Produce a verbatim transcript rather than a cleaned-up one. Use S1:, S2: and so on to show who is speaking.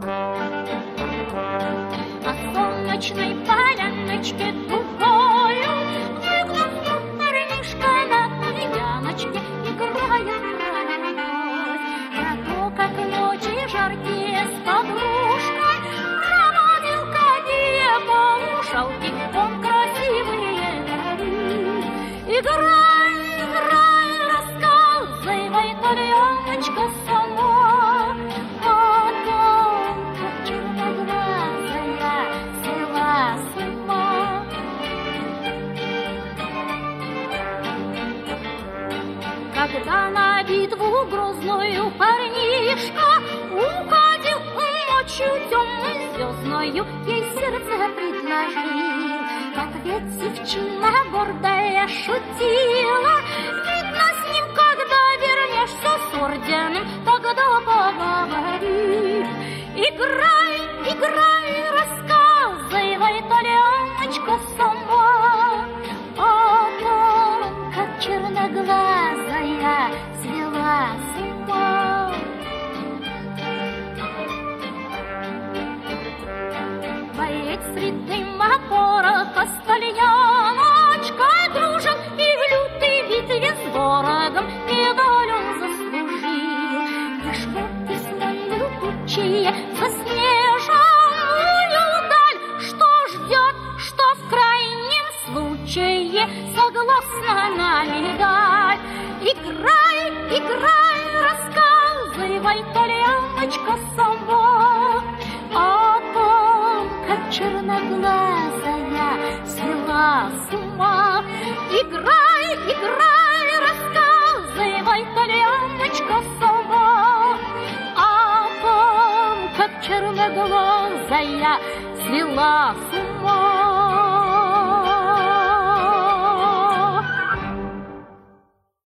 S1: На солнечной поляночке тупою выглянул парнишка на поляночке, играет радость. Про то, как ночи жаркие с подружкой проводил какие полушалки, он красивые дарит. Играй, играй, рассказывай, поляночка сама, о том, как черноглазая свела с ума. Когда на битву грозную парнишка уходил ночью темной звездною, ей сердце предложил. В ответ девчина гордая шутила: видно, с ним, когда вернешься с орденом, тогда поговори. Играй, играй, рассказывай, поляночка сама, о том, как черноглазая свела с ума. Боец средь дыма пороха с поляночкой дружен, и в лютой битве с ворогом медаль он заслужил. Лишь вот письмою тучие заснеженную даль, что ждет, что в крайнем случае согласна на медаль. Играй, играй, рассказывай, поляночка сама, о том, как черноглазая свела с ума. Играй, играй, рассказывай, поляночка сама, о том, как черноглазая свела с ума.